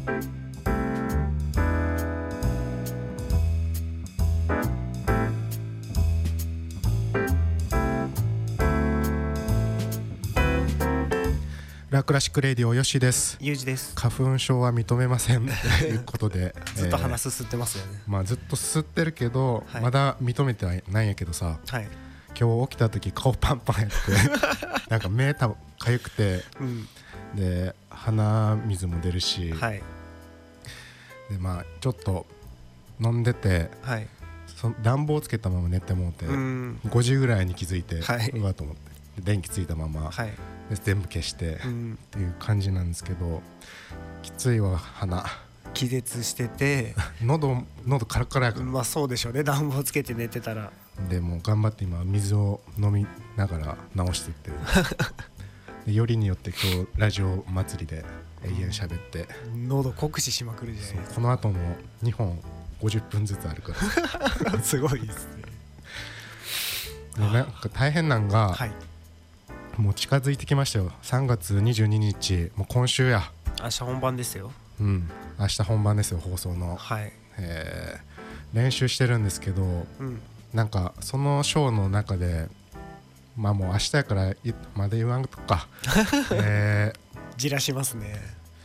ラクラシックレディオよしです。 ゆうじです。 花粉症は認めませんということでずっと鼻すすってますよね。 まあずっとすすってるけど、 はい、 まだ認めてはないんやけどさ、 はい、 今日起きた時顔パンパンやってなんか目かゆくて、うん、で鼻水も出るし、はい、でまあちょっと飲んでて、はい、暖房つけたまま寝てもうて、5時ぐらいに気づいて、はい、うわと思って電気ついたまま、はい、で全部消して、っていう感じなんですけど、きついわ鼻気絶してて喉カラカラやから。 まあそうでしょうね、暖房つけて寝てたら。 でもう頑張って今水を飲みながら直していってるでよりによって今日ラジオ祭りで永遠喋って、 喉酷使しまくるじゃないですか。 この後も2本50分ずつあるからすごいですね。 なんか大変なんが、はい、もう近づいてきましたよ。3月22日、もう今週や。 明日本番ですよ。 うん、明日本番ですよ、放送の。はい、練習してるんですけど、なんかそのショーの中で、まあもう明日やからまだ言わんとかじらしますね。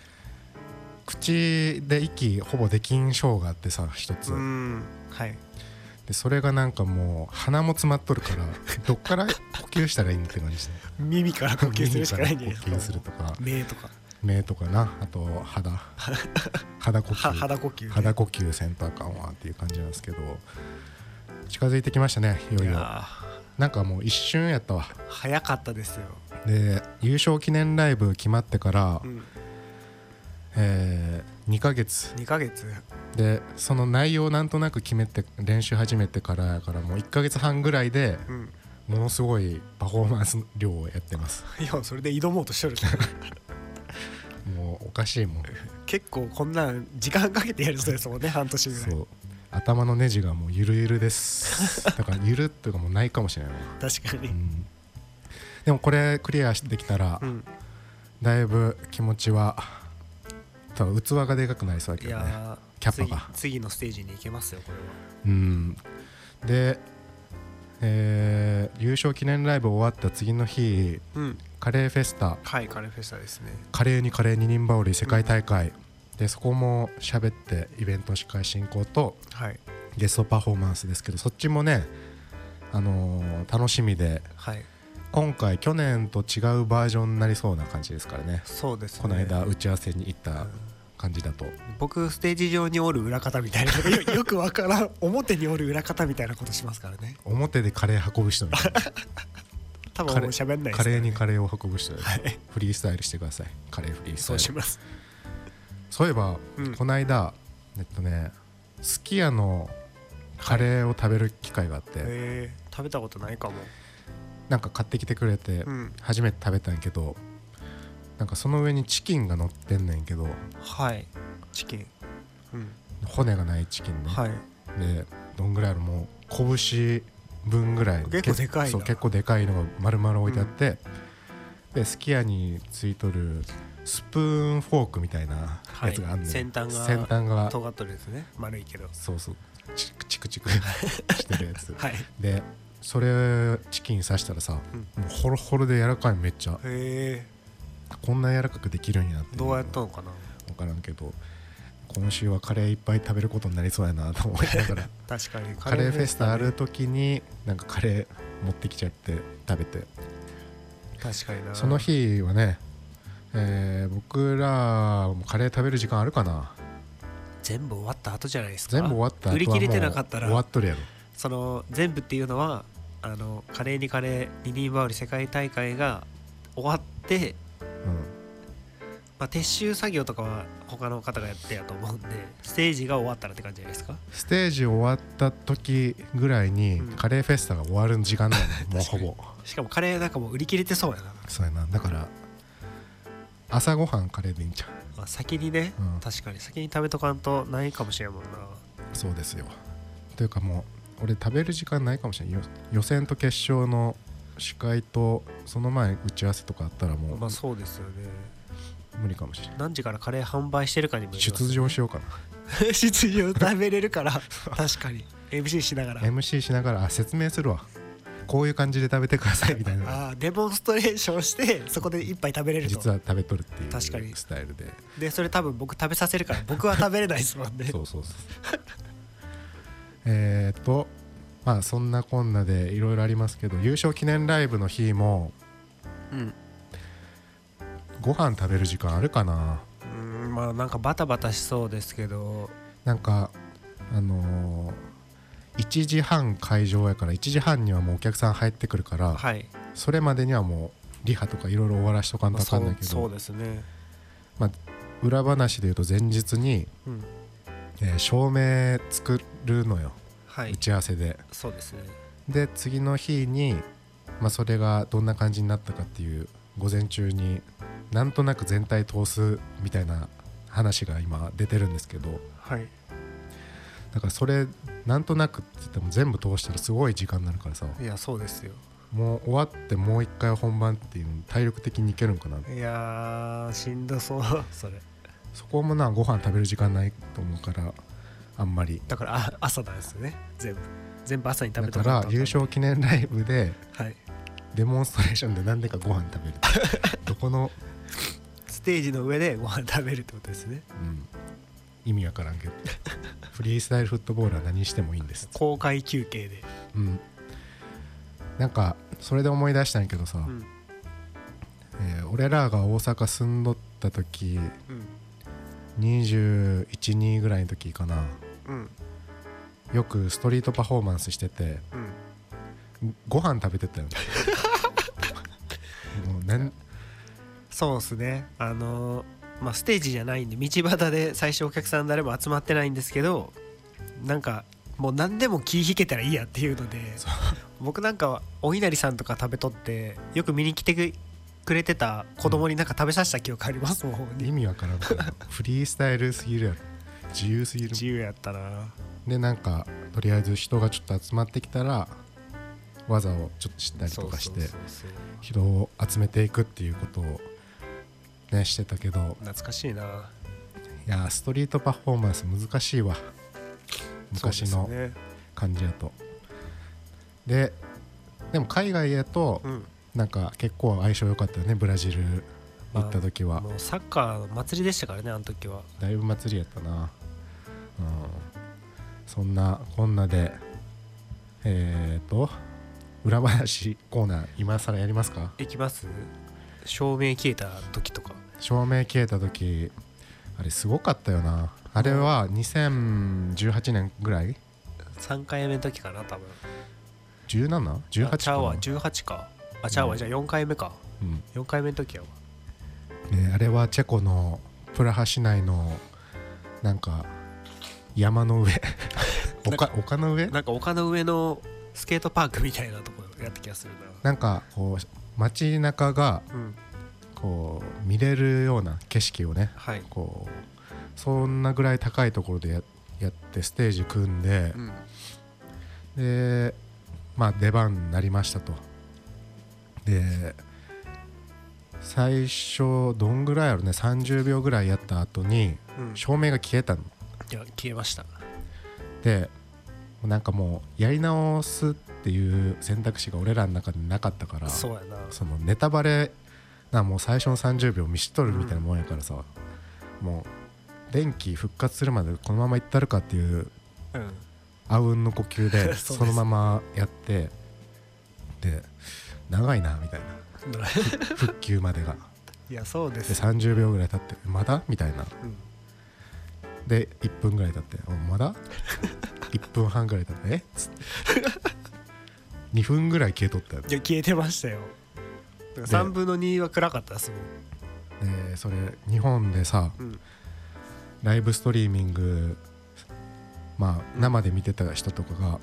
口で息ほぼできんショーがあってさ、一つ。はい。でそれがなんかもう鼻も詰まっとるからどっから呼吸したらいいんって感じで耳から呼吸するしかないんじゃないですか。 呼吸するとか目とかな、あと肌呼吸せんとあかんわっていう感じなんですけど、近づいてきましたね、いよいよ。なんかもう一瞬やったわ。 早かったですよ。 で優勝記念ライブ決まってから、2ヶ月で、その内容をなんとなく決めて練習始めてからやからもう1ヶ月半ぐらいで、ものすごいパフォーマンス量をやってます。 いや、それで挑もうとしてるもうおかしいもん結構こんなん時間かけてやるそうですもんね。半年ぐらい。そう、 頭のネジがもうゆるゆるですだからゆるっていうかもうないかもしれない確かに、 でもこれクリアできたら、だいぶ気持ちは多分器がでかくなりそうだけどね。キャッパが次のステージに行けますよ、これは。 で、優勝記念ライブ終わった次の日、カレーフェスタ、 はい、カレーフェスタですね。 カレーにカレー二人羽織世界大会、でそこも喋ってイベント司会進行と、ゲストパフォーマンスですけど、そっちもね、楽しみで、今回去年と違うバージョンになりそうな感じですからね。 そうですね。 この間打ち合わせに行った感じだと、 僕ステージ上におる裏方みたいなよくわからん表におる裏方みたいなことしますからね。 表でカレー運ぶ人みたいな多分喋んないですからね。 カレーにカレーを運ぶ人で、フリースタイルしてください。カレーフリースタイル。 そうします。 そういえば、この間すき家のカレーを食べる機会があって、 食べたことないかも。 なんか買ってきてくれて、初めて食べたんやけど、なんかその上にチキンが乗ってんねんけど、 チキン、 骨がないチキンね、でどんぐらいある、もう拳分ぐらい、 結構でかいな。 結構でかいのが丸々置いてあって、ですき家についとるスプーンフォークみたいなやつがあんねん、 先端が尖っとるやつね。丸いけど、 そうチクチクしてるやつ、でそれチキン刺したらさ、もうホロホロで柔らかい、めっちゃ。こんな柔らかくできるんやって。 どうやったのかな、 分からんけど、今週はカレーいっぱい食べることになりそうやなと思いながら確かにカレーフェスタある時になんかカレー持ってきちゃって食べて、 確かにな。 その日はね、僕らもカレー食べる時間あるかな。 全部終わった後じゃないですか。 全部終わった後は売り切れてなかったら終わっとるやろ。 その全部っていうのはカレーにカレー二人羽織世界大会が終わって、撤収作業とかは他の方がやってやと思うんで、ステージが終わったらって感じじゃないですか。 ステージ終わった時ぐらいにカレーフェスタが終わる時間なのもうほぼ。 しかもカレーなんかもう売り切れてそうやな。 そうやな。だから朝ごはんカレーでいいんちゃう。 先にね、確かに先に食べとかんとないかもしれんもんな。 そうですよ。というかもう俺食べる時間ないかもしれない。予選と決勝の司会とその前打ち合わせとかあったらもう、 そうですよね。 無理かもしれない。 何時からカレー販売してるかにもよりますね。 出場しようかな出場食べれるから確かに MC しながら MC しながら説明するわ、こういう感じで食べてくださいみたいなデモンストレーションしてそこで一杯食べれると。 実は食べとるっていう確かにスタイルで。 でそれ多分僕食べさせるから僕は食べれないですもんねそうそうそうまあそんなこんなでいろいろありますけど、優勝記念ライブの日も、ご飯食べる時間あるかな。 まあなんかバタバタしそうですけど、 なんか1時半会場やから1時半にはもうお客さん入ってくるから、 はい、 それまでにはもうリハとかいろいろ終わらしとかんとあかんないけど、 そうですね。 まあ裏話で言うと前日に、照明作るのよ、はい、打ち合わせで。 そうですね。 で次の日に、まあ、それがどんな感じになったかっていう午前中になんとなく全体通すみたいな話が今出てるんですけど、 はい、 だからそれなんとなくって言っても全部通したらすごい時間になるからさ。 いやそうですよ。 もう終わってもう一回本番っていうの体力的にいけるんかな。 いやしんどそうそれ。 そこもなご飯食べる時間ないと思うからあんまり。 だから朝なんですよね。全部朝に食べただから優勝記念ライブで、 はい、 デモンストレーションでなんでかご飯食べるどこのステージの上でご飯食べるってことですね。 意味わからんけどフリースタイルフットボールは何してもいいんです。 公開休憩で。 なんかそれで思い出したんやけどさ、俺らが大阪住んどった時、21、2ぐらいの時かな、よくストリートパフォーマンスしてて、ご飯食べてたよねもうそうですね。まあステージじゃないんで道端で最初お客さん誰も集まってないんですけど、なんかもう何でも気引けたらいいやっていうので、僕なんかはお稲荷さんとか食べとってよく見に来てくれてた子供になんか食べさせた記憶ありますもん。 意味わからんフリースタイルすぎるやろ、自由すぎる。 自由やったな。 でなんかとりあえず人がちょっと集まってきたら技をちょっと知ったりとかして人を集めていくっていうことをねしてたけど、 懐かしいな。 いやストリートパフォーマンス難しいわ、昔の感じやと。でも海外やとなんか結構相性良かったよね、ブラジル行った時は。 もうサッカーの祭りでしたからね、あの時は。 だいぶ祭りやったな。そんなこんなで裏話コーナー今更やりますか。 いきます。照明消えた時とか。 照明消えた時あれすごかったよな。あれは2018年ぐらい、 3回目の時かな多分。 17？18 かな。 ちゃうわ18か。ちゃうわ、じゃあ4回目か。4回目の時やわ。 あれはチェコのプラハ市内のなんか山の上丘の上、 なんか丘の上のスケートパークみたいなところやった気がするな。 なんかこう街中がこう見れるような景色をね、こうそんなぐらい高いところでやってステージ組んで、でまあ出番になりましたと。で最初どんぐらいあるね、30秒ぐらいやった後に照明が消えたの。 いや消えました。 でなんかもうやり直すっていう選択肢が俺らの中でなかったから、 そうやな。 そのネタバレな、もう最初の30秒見しとるみたいなもんやからさ、もう電気復活するまでこのままいったるかっていうあうんの呼吸でそのままやってで長いなみたいな復旧までが。 いやそうです。 で30秒ぐらい経ってまだみたいな、で1分ぐらい経ってまだ1分半ぐらい経ってっつって2分ぐらい消えとったよ。 いや消えてましたよ。3分の2は暗かったですもん。 それ日本でさ、ライブストリーミングまあ生で見てた人とかが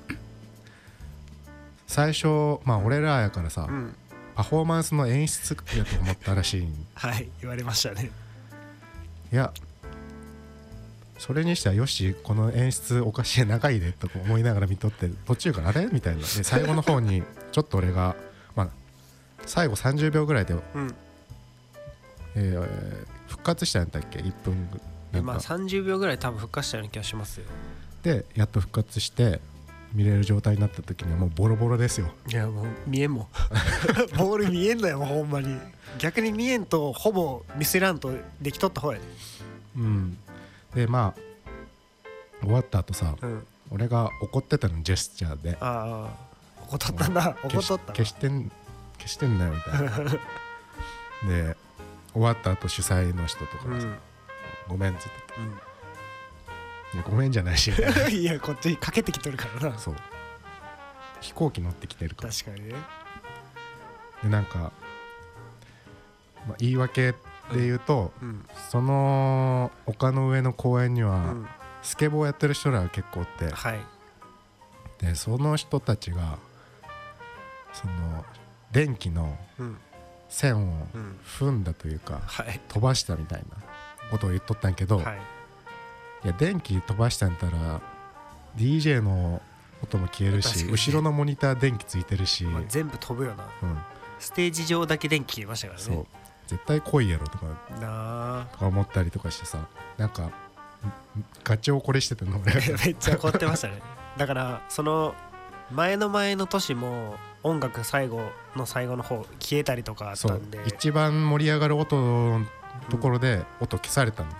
最初まあ俺らやからさ、パフォーマンスの演出やと思ったらしいはい言われましたね。 いやそれにしてはよしこの演出おかしい長いでとか思いながら見とって、途中からあれみたいなで最後の方にちょっと俺がまあ最後30秒ぐらいで、復復活したんだっけ1分なんか 30秒ぐらい多分復活したような気がしますよ。 でやっと復活して見れる状態になった時にはもうボロボロですよ。 いやもう見えんもんボール見えんのよもうほんまに。逆に見えんとほぼミスらんとできとった方やで。 でまあ終わった後さ、俺が怒ってたのジェスチャーで、 ああ怒っとったんだ、怒っとった。 消してんだよみたいなで終わった後主催の人とかがさ、ごめんっつってた、いやごめんじゃないしいやこっちにかけてきとるからな。 そう飛行機乗ってきてるから。 確かにね。 でなんか、言い訳で言うと、その丘の上の公園には、スケボーやってる人らが結構おって、でその人たちがその電気の線を踏んだというか、飛ばしたみたいなことを言っとったんやけど、いや電気飛ばしたんやったら DJ の音も消えるし、後ろのモニター電気ついてるし、 全部飛ぶよな、ステージ上だけ電気消えましたからね。 そう絶対来いやろとか思ったりとかしてさ、なんかガチ怒りしてたの俺めっちゃ怒ってましたね。だからその前の年も音楽最後の方消えたりとかあったんで、 そう一番盛り上がる音のところで音消されたの、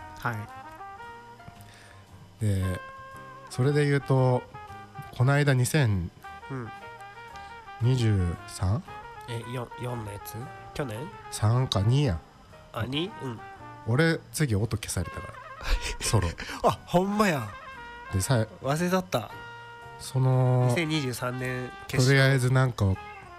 でそれで言うとこの間2023、4 のやつ去年 3か2や。 2？ 俺次音消されたからソロあほんまやでさ忘れだった。 その 2023年決勝とりあえずなんか、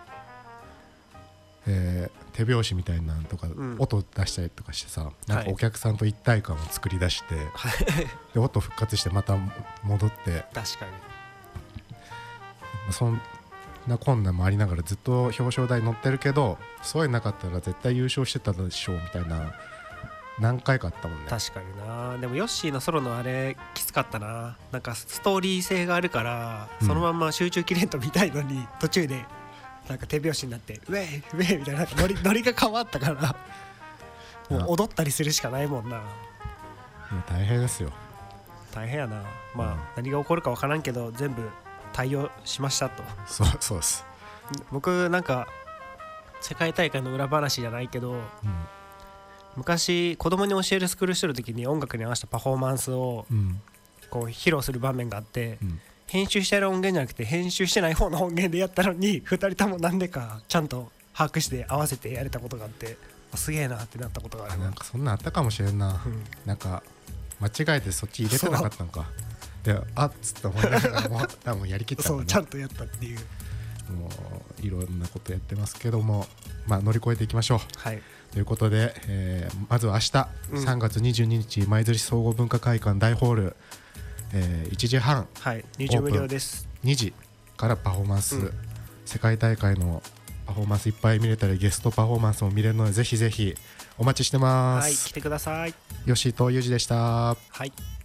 手拍子みたいなのとか、音出したりとかしてさ、なんかお客さんと一体感を作り出して、で音復活してまた戻って、 確かにそんなこんなもありながらずっと表彰台乗ってるけど、そういうなかったら絶対優勝してたでしょうみたいな何回かあったもんね。 確かにな。でもヨッシーのソロのあれきつかったな。なんかストーリー性があるから、そのまんま集中切れんと見たいのに、途中でなんか手拍子になってウェイウェイみたいな、なんかノリが変わったからもう踊ったりするしかないもんな。 大変ですよ。 大変やな。何が起こるか分からんけど全部対応しましたと。 そうです。 僕なんか世界大会の裏話じゃないけど、昔子供に教えるスクールしてる時に音楽に合わせたパフォーマンスをこう披露する場面があって、編集してる音源じゃなくて編集してない方の音源でやったのに、2人ともなんでかちゃんと把握して合わせてやれたことがあって、すげえなってなったことがある。 なんかそんなんあったかもしれんな、なんか間違えてそっち入れてなかったのかで、あっつって思いながらも多分やりきったんだね。 そうちゃんとやったっていう。 もういろんなことやってますけども、乗り越えていきましょう、ということで、まずは明日、3月22日舞鶴市総合文化会館大ホール、1時半、 入場無料です。 2時からパフォーマンス、世界大会のパフォーマンスいっぱい見れたり、ゲストパフォーマンスも見れるのでぜひぜひお待ちしてます。 来てください。 吉井とゆうじでした。 はい。